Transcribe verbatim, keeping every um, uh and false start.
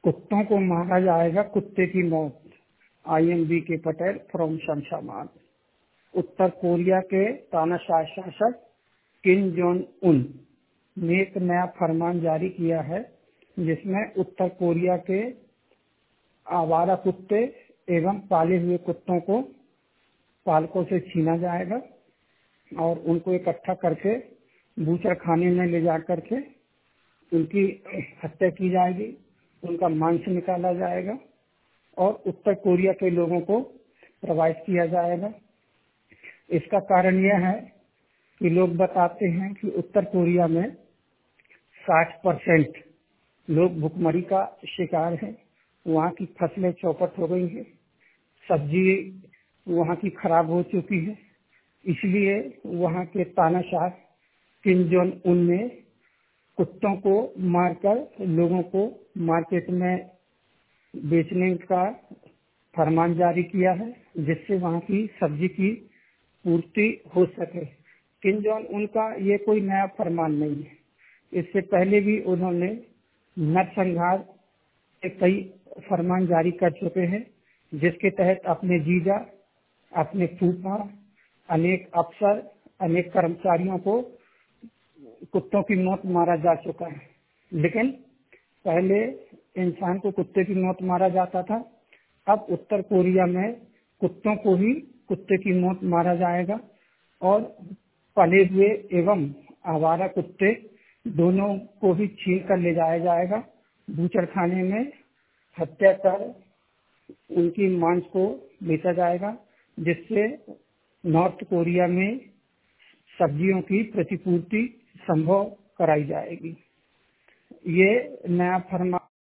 कुत्तों को मारा जाएगा, कुत्ते की मौत। आई am B K Patel from Shamshabad. उत्तर कोरिया के तानाशाह शासक किम जोंग उन ने एक नया फरमान जारी किया है, जिसमें उत्तर कोरिया के आवारा कुत्ते एवं पाले हुए कुत्तों को पालकों से छीना जाएगा और उनको इकट्ठा करके बूचर खाने में ले जा करके उनकी हत्या की जाएगी, उनका मांस निकाला जाएगा और उत्तर कोरिया के लोगों को प्रवाहित किया जाएगा। इसका कारण यह है कि लोग बताते हैं कि उत्तर कोरिया में साठ परसेंट लोग भुखमरी का शिकार हैं। वहाँ की फसलें चौपट हो गई हैं, सब्जी वहाँ की खराब हो चुकी है। इसलिए वहाँ के तानाशाह किम जोंग उन ने कुत्तों को मारकर लोगों को मार्केट में बेचने का फरमान जारी किया है, जिससे वहाँ की सब्जी की पूर्ति हो सके। किम जोंग उन का ये कोई नया फरमान नहीं है। इससे पहले भी उन्होंने नरसंहार के कई फरमान जारी कर चुके हैं, जिसके तहत अपने जीजा, अपने फूफा, अनेक अफसर, अनेक कर्मचारियों को कुत्तों की मौत मारा जा चुका है। लेकिन पहले इंसान को कुत्ते की मौत मारा जाता था, अब उत्तर कोरिया में कुत्तों को ही कुत्ते की मौत मारा जाएगा और पले हुए एवं आवारा कुत्ते दोनों को ही छीन कर ले जाया जाएगा, बूचर खाने में हत्या कर उनकी मांस को बेचा जाएगा, जिससे नॉर्थ कोरिया में सब्जियों की प्रतिपूर्ति संभव कराई जाएगी। ये नया फरमान